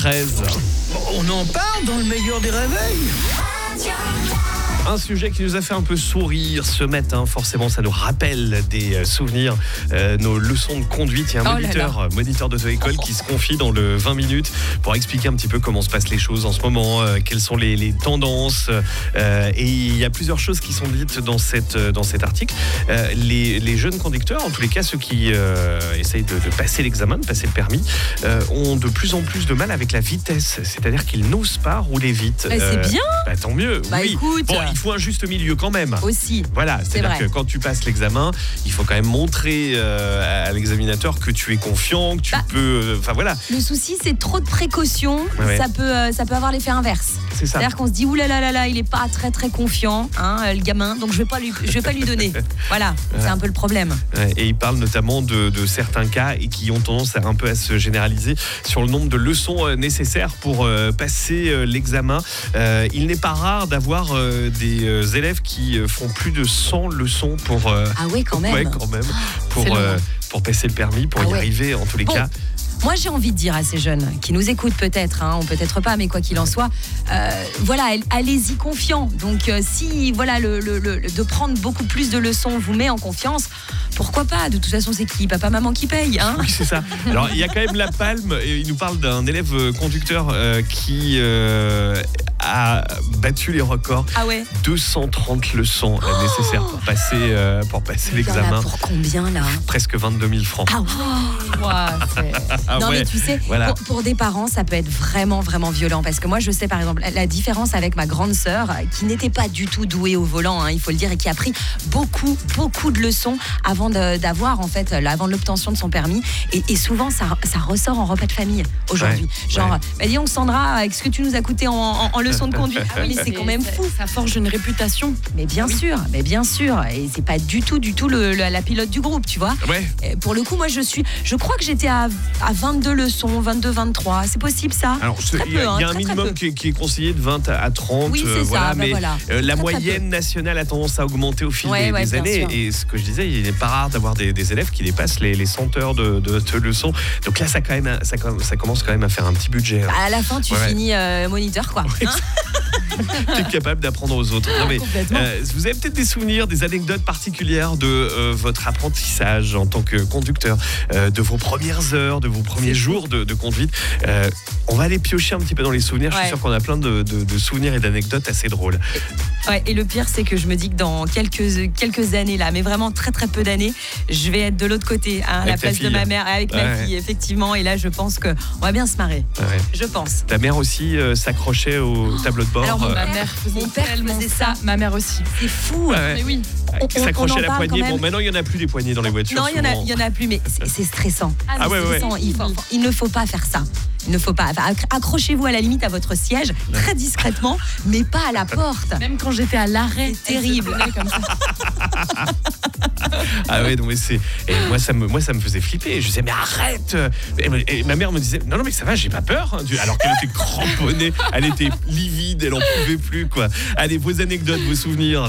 7h13. On en parle dans le meilleur des réveils. Un sujet qui nous a fait un peu sourire ce matin, forcément ça nous rappelle des souvenirs, nos leçons de conduite. Il y a un moniteur d'auto-école qui se confie dans le 20 minutes pour expliquer un petit peu comment se passent les choses en ce moment, quelles sont les tendances, et il y a plusieurs choses qui sont dites dans cet article. Les jeunes conducteurs, en tous les cas ceux qui essayent de passer l'examen, de passer le permis, ont de plus en plus de mal avec la vitesse, c'est-à-dire qu'ils n'osent pas rouler vite. C'est bien. Tant mieux. Oui. Écoute. Bon, il faut un juste milieu quand même. Aussi. Voilà, c'est-à-dire que quand tu passes l'examen, il faut quand même montrer à l'examinateur que tu es confiant, que tu peux. Enfin voilà. Le souci, c'est trop de précautions. Ouais. Ça peut avoir l'effet inverse. C'est ça. C'est-à-dire qu'on se dit oulala, il est pas très très confiant, le gamin, donc je vais pas lui donner. Voilà, c'est un peu le problème. Et il parle notamment de certains cas et qui ont tendance un peu à se généraliser sur le nombre de leçons nécessaires pour passer l'examen. Il n'est pas rare d'avoir des élèves qui font plus de 100 leçons pour Ah ouais, quand même. pour passer le permis, pour y arriver en tous les cas. Moi, j'ai envie de dire à ces jeunes qui nous écoutent peut-être, ou peut-être pas, mais quoi qu'il en soit, allez-y confiants. Donc, si de prendre beaucoup plus de leçons vous met en confiance, pourquoi pas ? De toute façon, c'est qui ? Papa, maman qui paye, hein ? Oui, c'est ça. Alors, il y a quand même la palme. Et il nous parle d'un élève conducteur qui a battu les records. Ah ouais ? 230 leçons nécessaires pour passer l'examen. Il y en a pour combien, là ? Presque 22 000 francs. Ah ouais. Mais tu sais, pour des parents, ça peut être vraiment, vraiment violent. Parce que moi, je sais, par exemple, la différence avec ma grande sœur, qui n'était pas du tout douée au volant, il faut le dire, et qui a pris beaucoup, beaucoup de leçons avant avant l'obtention de son permis. Et souvent, ça ressort en repas de famille aujourd'hui. Dis donc, Sandra, est-ce que tu nous as coûté en leçons de conduite ? Ah oui, c'est quand même fou. Ça forge une réputation. Mais bien sûr. Et c'est pas du tout la pilote du groupe, tu vois. Ouais. Pour le coup, moi, je crois que j'étais à 22 leçons, 22, 23. C'est possible, ça ? Alors, il y a un minimum qui est conseillé de 20 à 30. Oui, c'est ça. Mais la très moyenne nationale a tendance à augmenter au fil des années. Sûr. Et ce que je disais, il n'est pas rare d'avoir des élèves qui dépassent les 100 heures de leçons. Donc là, ça commence quand même à faire un petit budget. À la fin, tu finis moniteur, quoi. Tu es capable d'apprendre aux autres. Non, mais, vous avez peut-être des souvenirs, des anecdotes particulières de votre apprentissage en tant que conducteur, de vos premières heures, de vos premiers jours de conduite. On va aller piocher un petit peu dans les souvenirs. Je suis sûr qu'on a plein de souvenirs et d'anecdotes assez drôles. Ouais, et le pire, c'est que je me dis que dans quelques années là, mais vraiment très très peu d'années, je vais être de l'autre côté, à la place de ma mère, avec ma fille, effectivement. Et là, je pense qu'on va bien se marrer. Ouais. Je pense. Ta mère aussi s'accrochait au tableau de bord. Alors, ma mère faisait ça. Ma mère aussi. C'est fou. Mais oui. S'accrocher à la poignée. Bon, maintenant, il n'y en a plus des poignées dans les voitures. Non, il y en a plus, mais c'est stressant. Stressant. Il ne faut pas faire ça. Il ne faut pas. Accrochez-vous à la limite à votre siège, très discrètement, mais pas à la porte. Même quand j'étais à l'arrêt, c'est terrible. Comme ça. Ah ouais, non mais moi ça me faisait flipper. Je disais mais arrête. Et ma mère me disait non mais ça va, j'ai pas peur. Alors qu'elle était cramponnée, elle était livide, elle en pouvait plus quoi. Allez, vos anecdotes, vos souvenirs